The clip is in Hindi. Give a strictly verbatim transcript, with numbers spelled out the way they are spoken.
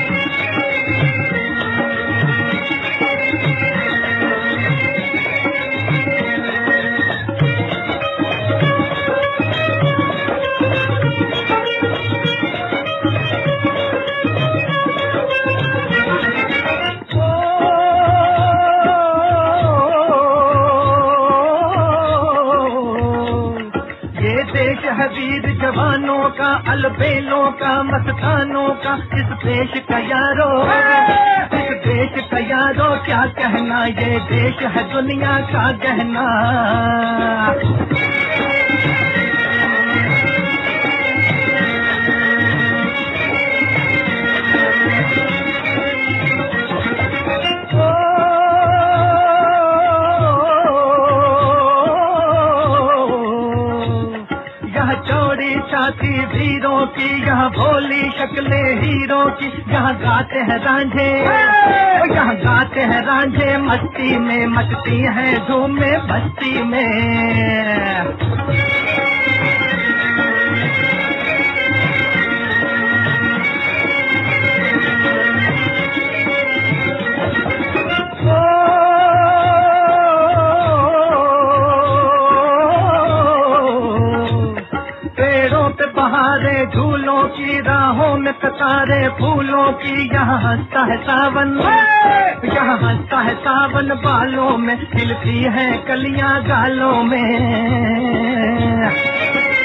वीर जवानों का, अलबेलों का, मस्तानों का, इस देश का यारो, इस देश का यारो क्या कहना, ये देश है दुनिया का गहना। छाती वीरों की, यहाँ भोली शक्लें हीरों की, यहाँ गाते हैं रांझे, यहाँ गाते हैं रांझे, मस्ती में मचती हैं धूम में बस्ती में। बहारे झूलों की, राहों में कतारे फूलों की, यहाँ हंसता है सावन, यहाँ हंसता है सावन, बालों में खिलती है कलियां गालों में।